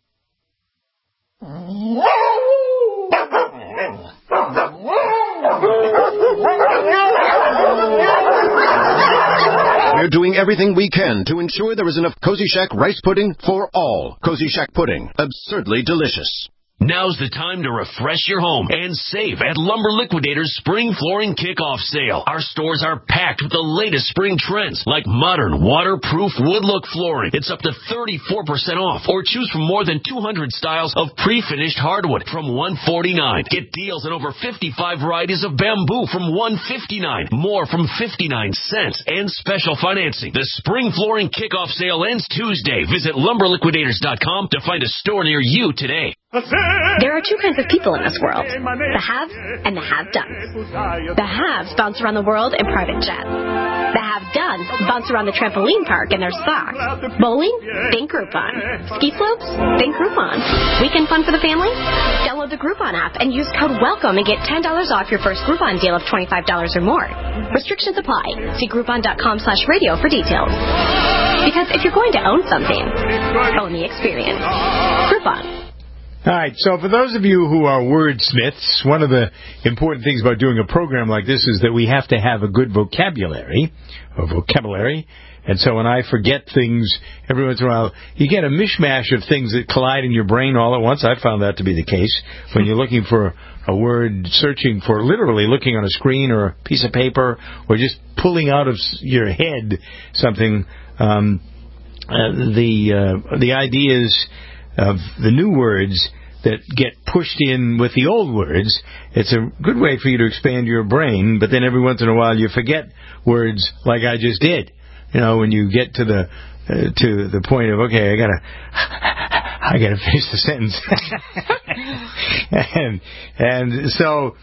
We're doing everything we can to ensure there is enough Cozy Shack rice pudding for all. Cozy Shack pudding, absurdly delicious. Now's the time to refresh your home and save at Lumber Liquidators Spring Flooring Kickoff Sale. Our stores are packed with the latest spring trends like modern, waterproof wood look flooring. It's up to 34% off, or choose from more than 200 styles of pre-finished hardwood from $149. Get deals on over 55 varieties of bamboo from $159, more from 59 cents, and special financing. The Spring Flooring Kickoff Sale ends Tuesday. Visit LumberLiquidators.com to find a store near you today. There are two kinds of people in this world, the haves and the have-dones. The haves bounce around the world in private jets. The have-dones bounce around the trampoline park in their socks. Bowling? Think Groupon. Ski slopes? Think Groupon. Weekend fun for the family? Download the Groupon app and use code WELCOME and get $10 off your first Groupon deal of $25 or more. Restrictions apply. See Groupon.com/radio for details. Because if you're going to own something, own the experience. Groupon. All right, so for those of you who are wordsmiths, one of the important things about doing a program like this is that we have to have a good vocabulary. And so when I forget things every once in a while, you get a mishmash of things that collide in your brain all at once. I found that to be the case when you're looking for a word, searching for literally looking on a screen or a piece of paper or just pulling out of your head something. The ideas of the new words that get pushed in with the old words, it's a good way for you to expand your brain, but then every once in a while you forget words like I just did. You know, when you get to the point of, okay, I gotta finish the sentence. and so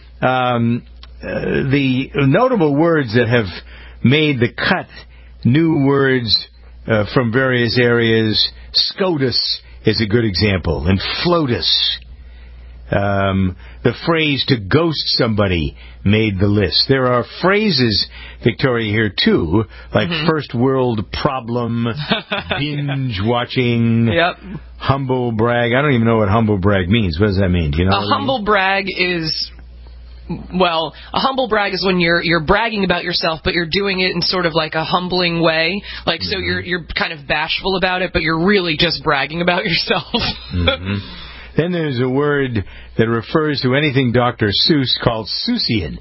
the notable words that have made the cut, new words from various areas, SCOTUS is a good example, and FLOTUS. The phrase to ghost somebody made the list. There are phrases, Victoria, here too, like first world problem, binge watching, humble brag. I don't even know what humble brag means. What does that mean? Do you know? A humble brag is... Well, a humble brag is when you're bragging about yourself, but you're doing it in sort of like a humbling way. Like, so you're kind of bashful about it, but you're really just bragging about yourself. Then there's a word that refers to anything Dr. Seuss called Seussian.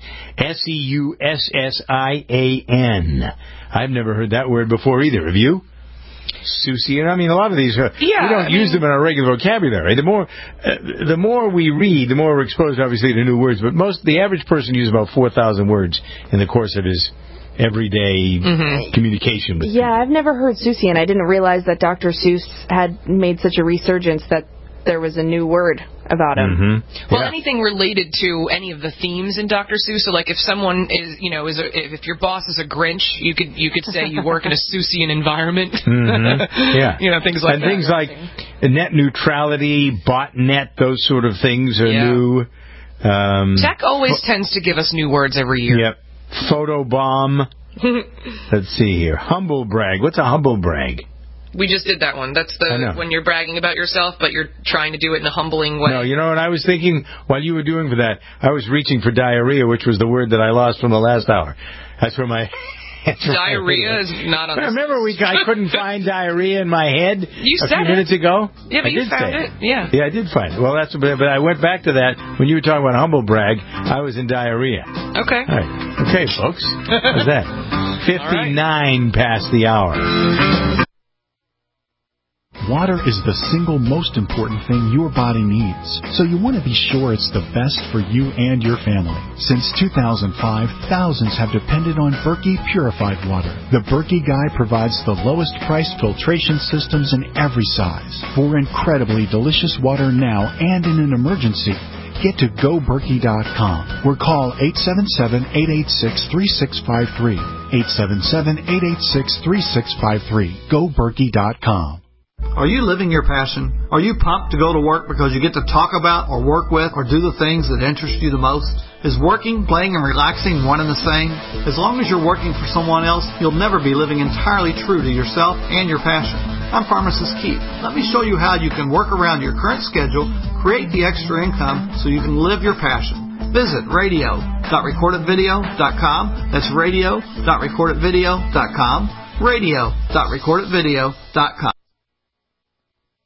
Seussian. I've never heard that word before either. Have you? Seussian. I mean, a lot of these, we don't use them in our regular vocabulary. The more we read, the more we're exposed, obviously, to new words. But the average person uses about 4,000 words in the course of his everyday communication with people. I've never heard Seussian. I didn't realize that Dr. Seuss had made such a resurgence that there was a new word about him. Well, anything related to any of the themes in Dr. Seuss. So, like, if someone is, if your boss is a Grinch, you could say you work in a Seussian environment. Things like that. And things like net neutrality, botnet, those sort of things are new. Tech always tends to give us new words every year. Yep. Photobomb. Let's see here. Humble brag. What's a humble brag? We just did that one. That's when you're bragging about yourself, but you're trying to do it in a humbling way. No, you know what I was thinking while you were doing for that? I was reaching for diarrhea, which was the word that I lost from the last hour. That's where my... Diarrhea is not on the... Remember I couldn't find diarrhea in my head a few minutes ago? Yeah, but you found it. Yeah. Yeah, I did find it. Well, but I went back to that when you were talking about humble brag. I was in diarrhea. Okay. All right. Okay, folks. How's that? 59 past the hour. Water is the single most important thing your body needs, so you want to be sure it's the best for you and your family. Since 2005, thousands have depended on Berkey purified water. The Berkey Guy provides the lowest priced filtration systems in every size. For incredibly delicious water now and in an emergency, get to GoBerkey.com or call 877-886-3653. 877-886-3653. GoBerkey.com. Are you living your passion? Are you pumped to go to work because you get to talk about or work with or do the things that interest you the most? Is working, playing, and relaxing one and the same? As long as you're working for someone else, you'll never be living entirely true to yourself and your passion. I'm Pharmacist Keith. Let me show you how you can work around your current schedule, create the extra income so you can live your passion. Visit radio.recordedvideo.com. That's radio.recordedvideo.com. radio.recordedvideo.com.